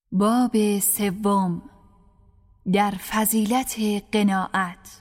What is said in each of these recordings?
باب سوم، در فضیلت قناعت.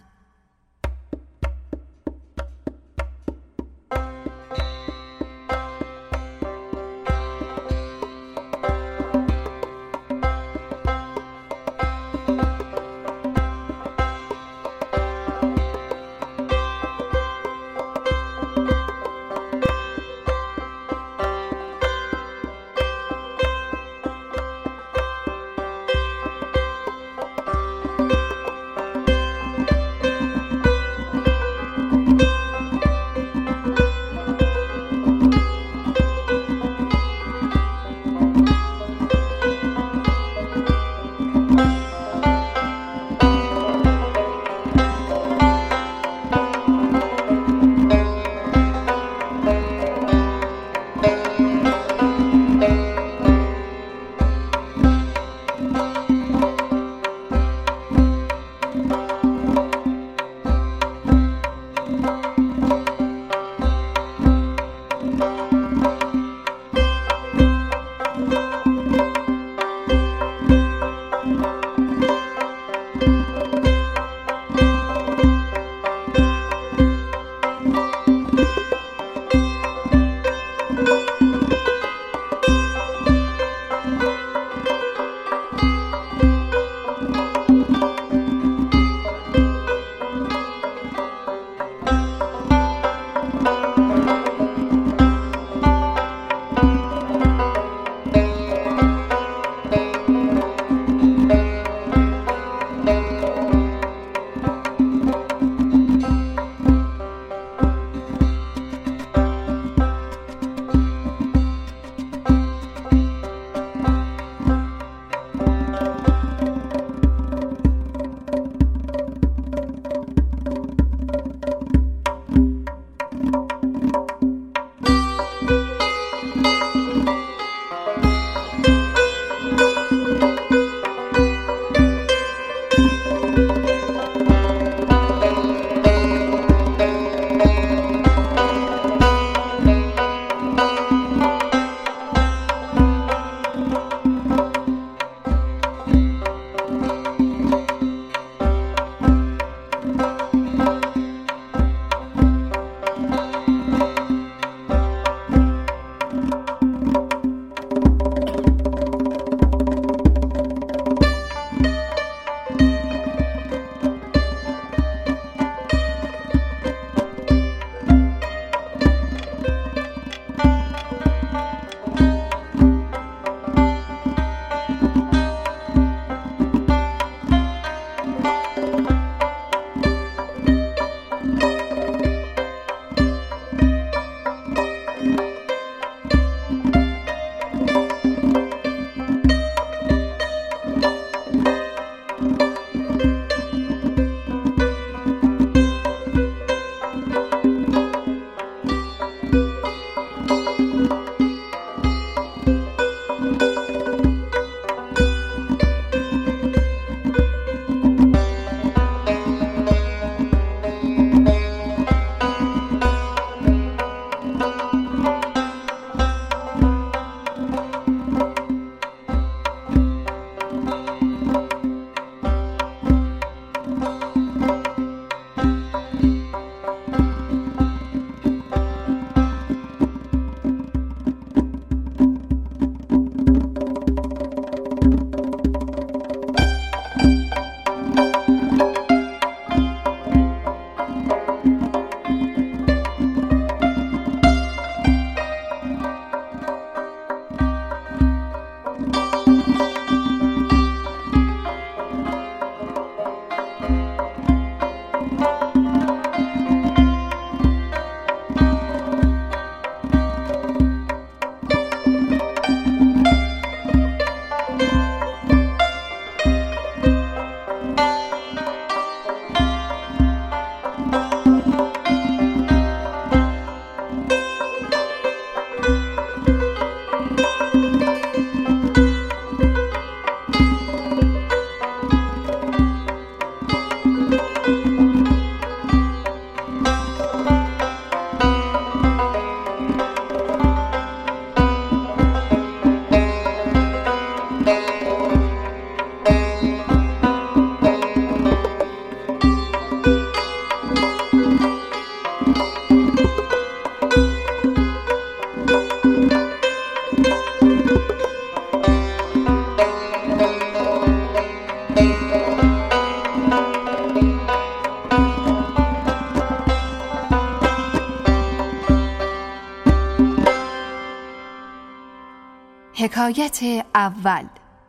حکایت اول.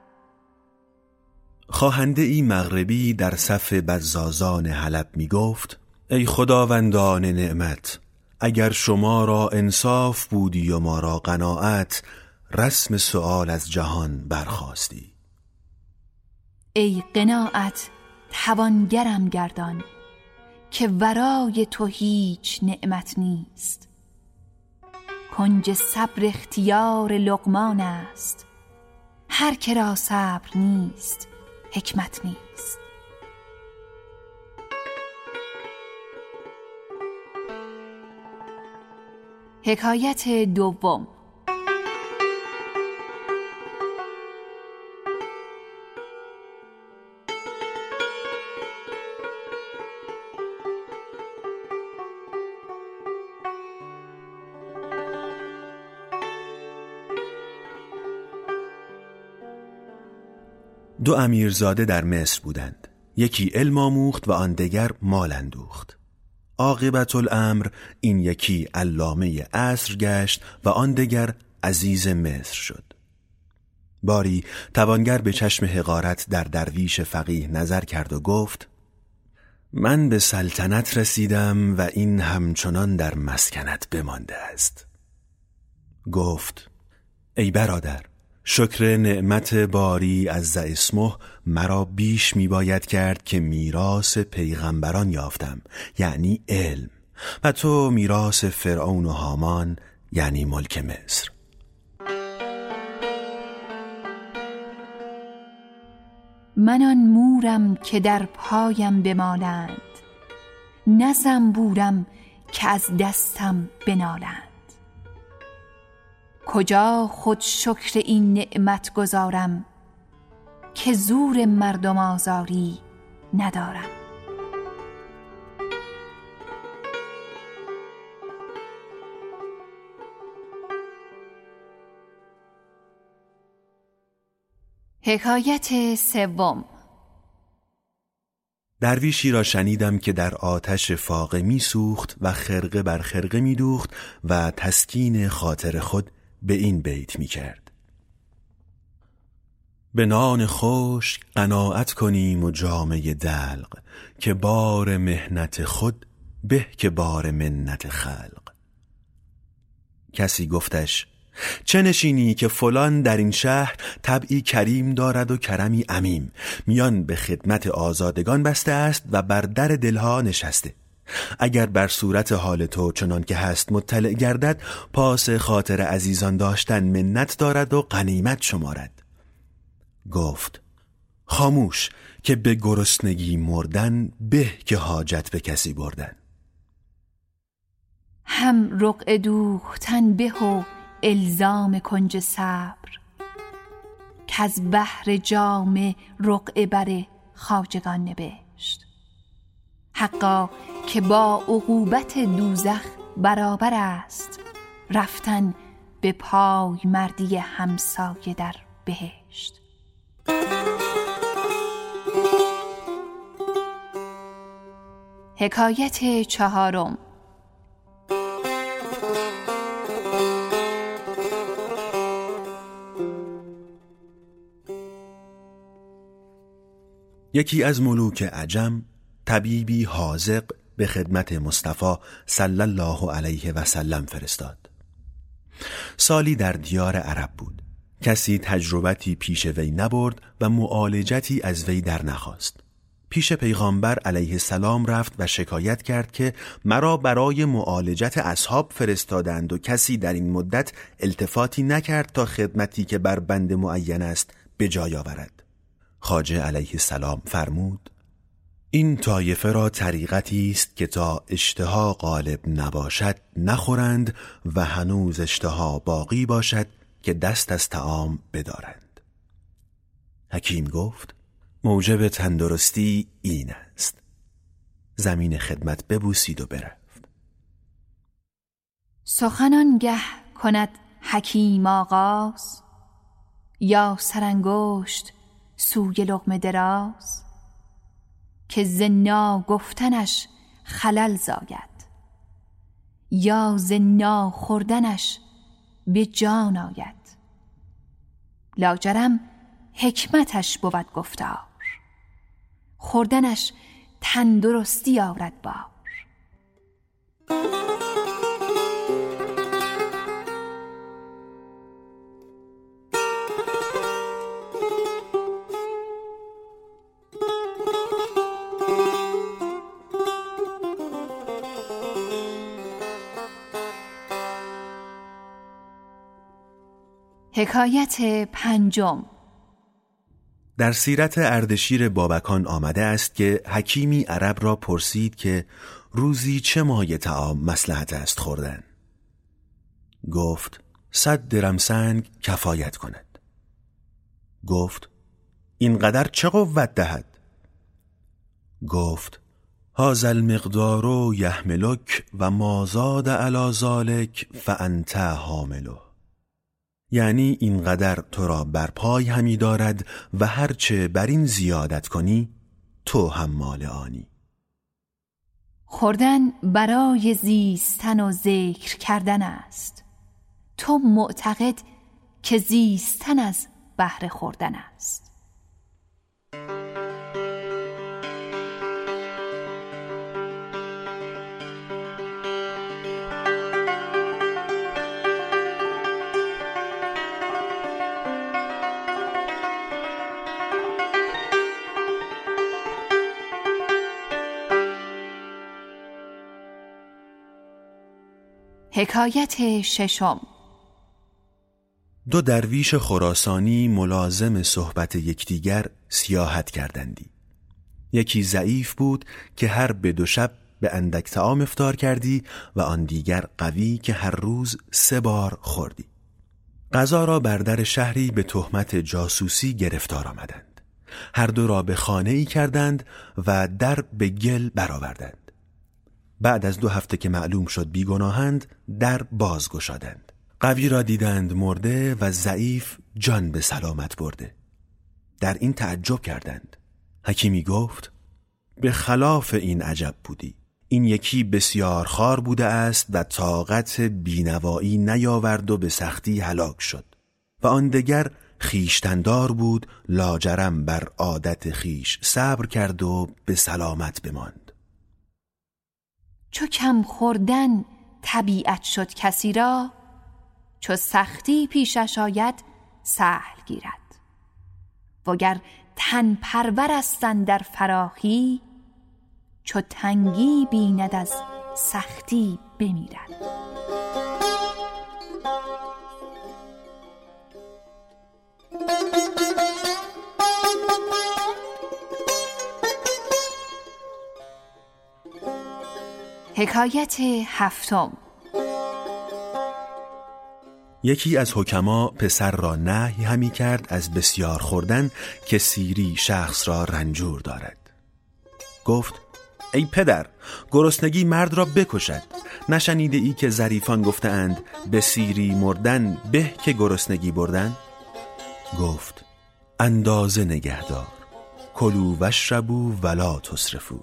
خواهنده ای مغربی در صف بزازان حلب می گفت: ای خداوندان نعمت، اگر شما را انصاف بودی و ما را قناعت، رسم سؤال از جهان برخاستی. ای قناعت توانگرم گردان، که ورای تو هیچ نعمت نیست. کنج صبر اختیار لقمان است، هر که را صبر نیست حکمت نیست. حکایت دوم. دو امیرزاده در مصر بودند. یکی علم آموخت و آن دگر مال اندوخت. عاقبت الامر این یکی علامه عصر گشت و آن دگر عزیز مصر شد. باری توانگر به چشم حقارت در درویش فقیه نظر کرد و گفت: من به سلطنت رسیدم و این همچنان در مسکنت بمانده است. گفت: ای برادر، شکر نعمت باری عز اسمه مرا بیش می باید کرد که میراث پیغمبران یافتم، یعنی علم، و تو میراث فرعون و هامان، یعنی ملک مصر. من آن مورم که در پایم بمالند، نه زنبورم که از دستم بنالند. کجا خود شکر این نعمت گذارم، که زور مردم آزاری ندارم. حکایت سوم. درویشی را شنیدم که در آتش فاقه می سوخت و خرقه بر خرقه می دوخت و تسکین خاطر خود به این بیت می کرد: به نان خشک قناعت کنیم و جامه دلق، که بار مهنت خود به که بار منت خلق. کسی گفتش: چه نشینی که فلان در این شهر طبعی کریم دارد و کرمی عمیم، میان به خدمت آزادگان بسته است و بر در دلها نشسته. اگر بر صورت حال تو چنان که هست مطلع گردد، پاس خاطر عزیزان داشتن منت دارد و غنیمت شمارد. گفت: خاموش، که به گرسنگی مردن به که حاجت به کسی بردن. هم رقعه دوختن به و الزام کنج صبر، که از بحر جام رقعه بر خواجگان نبشت. حقا که با عقوبت دوزخ برابر است، رفتن به پای مردی همسایه در بهشت. حکایت چهارم. یکی از ملوک عجم، طبیبی حاذق، به خدمت مصطفی صلی الله علیه و سلم فرستاد. سالی در دیار عرب بود. کسی تجربتی پیش وی نبرد و معالجتی از وی در نخواست. پیش پیغامبر علیه السلام رفت و شکایت کرد که مرا برای معالجت اصحاب فرستادند و کسی در این مدت التفاتی نکرد تا خدمتی که بر بنده معین است به جای آورد. خواجه علیه السلام فرمود: این طایفه را طریقتی است که تا اشتها غالب نباشد نخورند و هنوز اشتها باقی باشد که دست از طعام بدارند. حکیم گفت: موجب تندرستی این است. زمین خدمت ببوسید و برفت. سخنانگه کند حکیم آغاز، یا سرانگشت سوی لقمه دراز. که ز ناگفتنش خلل زاید، یا ز ناخوردنش به جان آید. لاجرم حکمتش بود گفتار، خوردنش تندرستی آورد بار. حکایت پنجم. در سیرت اردشیر بابکان آمده است که حکیمی عرب را پرسید که روزی چه مایه طعام مصلحت است خوردن؟ گفت 100 درم سنگ کفایت کند. گفت اینقدر چه قوت دهد؟ گفت هذا المقدار یحملک و ما زاد علی ذلک فانت حامله. یعنی اینقدر تو را بر پای همی دارد و هرچه بر این زیادت کنی تو حمال آنی. خوردن برای زیستن و ذکر کردن است، تو معتقد که زیستن از بهر خوردن است. حکایت ششم. 2 درویش خراسانی ملازم صحبت یکدیگر سیاحت کردندی. یکی ضعیف بود که هر به 2 شب به اندک طعام افطار کردی و آن دیگر قوی که هر روز 3 بار خوردی. قضا را بر در شهری به تهمت جاسوسی گرفتار آمدند. هر 2 را به خانه‌ای کردند و در به گل برآوردند. بعد از 2 هفته که معلوم شد بیگناهند در باز گشادند. قوی را دیدند مرده و ضعیف جان به سلامت برده. در این تعجب کردند. حکیمی گفت به خلاف این عجب بودی. این یکی بسیار خوار بوده است و طاقت بینوایی نیاورد و به سختی هلاک شد و آن دگر خویشتندار بود، لاجرم بر عادت خویش صبر کرد و به سلامت بماند. چو کم خوردن طبیعت شد کسی را، چو سختی پیشش آید سهل گیرد. وگر تن پرور است اندر فراخی، چو تنگی بیند از سختی بمیرد. حکایت هفتم. یکی از حکما پسر را نهی همی کرد از بسیار خوردن که سیری شخص را رنجور دارد. گفت ای پدر، گرسنگی مرد را بکشد. نشنیده ای که ظریفان گفتند به سیری مردن به که گرسنگی بردن؟ گفت اندازه نگهدار، کلوا واشربوا ولا تسرفوا.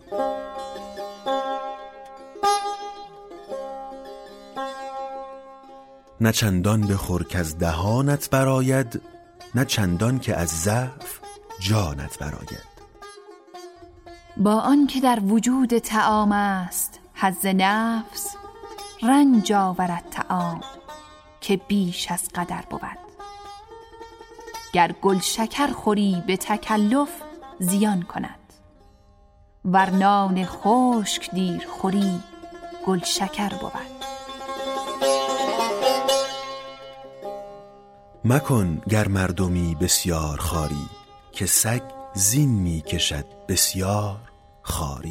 نه چندان بخور که از دهانت براید، نه چندان که از ضعف جانت براید. با آن که در وجود طعام است حظ نفس، رنج آورد طعام که بیش از قدر بود. گر گل شکر خوری به تکلف زیان کند، ور نان خشک دیر خوری گل شکر بود. مکن گر مردمی بسیار خواری، که سگ زین می کشد بسیار خواری.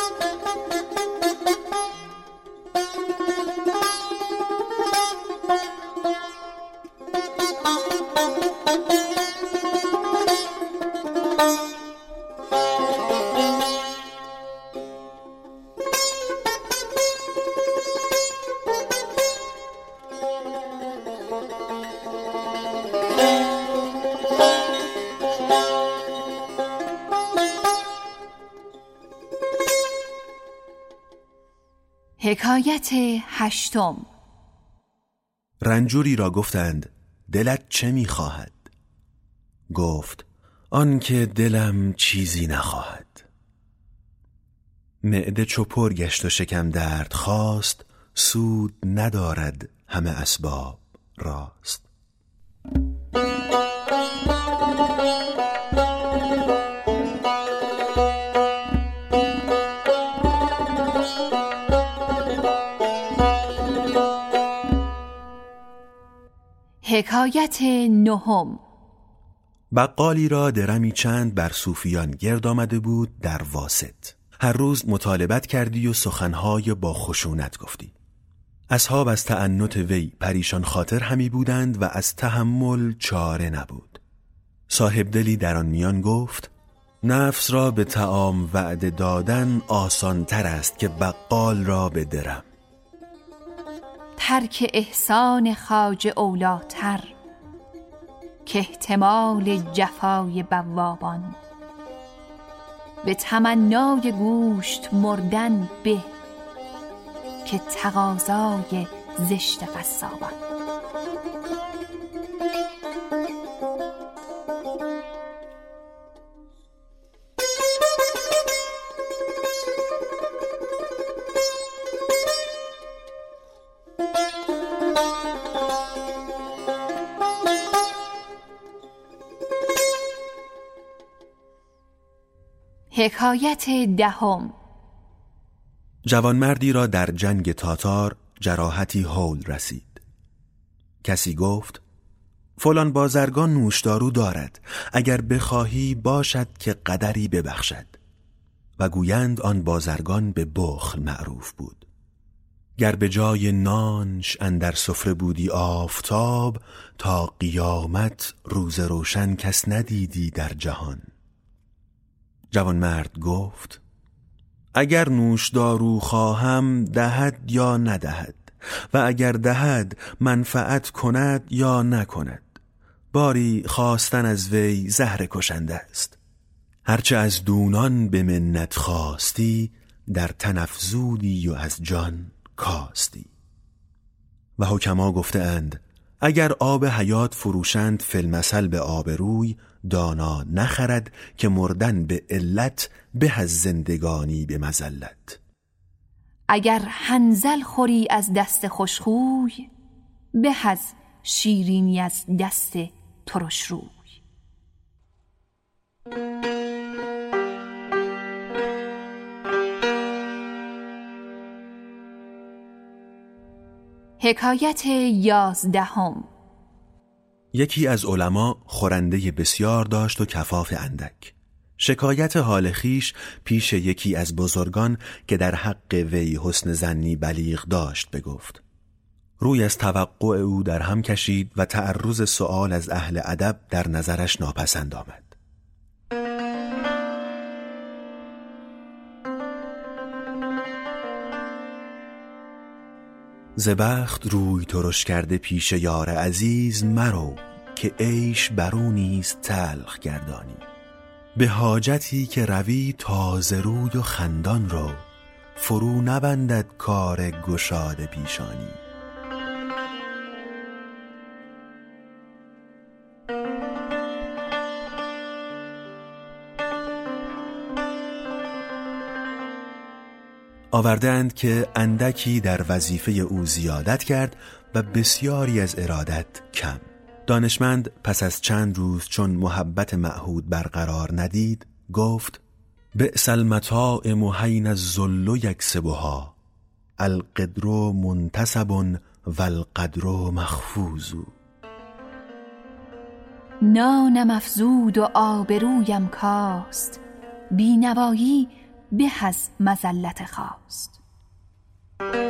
حکایت هشتم. رنجوری را گفتند دلت چه می‌خواهد؟ گفت آن که دلم چیزی نخواهد. معده چو پر گشت و شکم درد خواست، سود ندارد همه اسباب راست. حکایت نهم. بقالی را درمی چند بر صوفیان گرد آمده بود در واسط. هر روز مطالبت کردی و سخنهای با خشونت گفتی. اصحاب از تعنت وی پریشان خاطر همی بودند و از تحمل چاره نبود. صاحب دلی در آن میان گفت نفس را به طعام وعده دادن آسان تر است که بقال را به درم. ترک احسان خواجه اولاتر، که احتمال جفای بوابان. به تمنای گوشت مردن به، که تقاضای زشت قصابان. حکایت دهم. جوانمردی را در جنگ تاتار جراحتی هول رسید. کسی گفت فلان بازرگان نوشدارو دارد، اگر بخواهی باشد که قدری ببخشد. و گویند آن بازرگان به بخل معروف بود. گر به جای نانش اندر سفره بودی آفتاب، تا قیامت روز روشن کس ندیدی در جهان. جوانمرد گفت اگر نوشدارو خواهم دهد یا ندهد، و اگر دهد منفعت کند یا نکند. باری خواستن از وی زهر کشنده است. هرچه از دونان به منت خواستی، در تن افزودی و از جان کاستی. و حکما گفته اند اگر آب حیات فروشند فی المثل به آب روی، دانا نخرد که مردن به علت به از زندگانی به مذلت. اگر حنظل خوری از دست خوشخوی، به از شیرینی از دست ترش روی. حکایت 11. یکی از علما خورنده بسیار داشت و کفاف اندک. شکایت حال خیش پیش یکی از بزرگان که در حق وی حسن ظنی بلیغ داشت بگفت. روی از توقع او در هم کشید و تعرض سؤال از اهل ادب در نظرش ناپسند آمد. ز بخت روی ترش کرده پیش یار عزیز مرو، که عیش برو نیز تلخ گردانی. به حاجتی که روی تازه روی و خندان رو، فرو نبندد کار گشاد پیشانی. آوردند که اندکی در وظیفه او زیادت کرد و بسیاری از ارادت کم. دانشمند پس از چند روز چون محبت معهود برقرار ندید گفت بئس المطاعم حین الذل یکسبها، القدر منتسب و القدر مخفوض. نانم افزود و آبرویم کاست، بینوایی به از مذلت خواست.